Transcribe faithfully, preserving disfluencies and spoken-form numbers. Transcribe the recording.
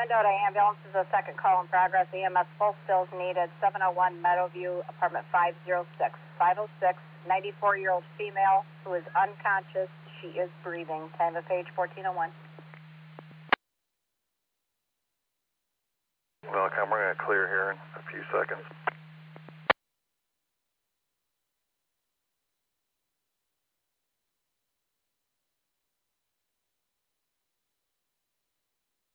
Mendota ambulance is a second call in progress. E M S full stills needed. seven oh one Meadowview, apartment five oh six. five oh six, ninety-four-year-old female who is unconscious. She is breathing. Time of page fourteen oh one. Welcome. We're going to clear here in a few seconds.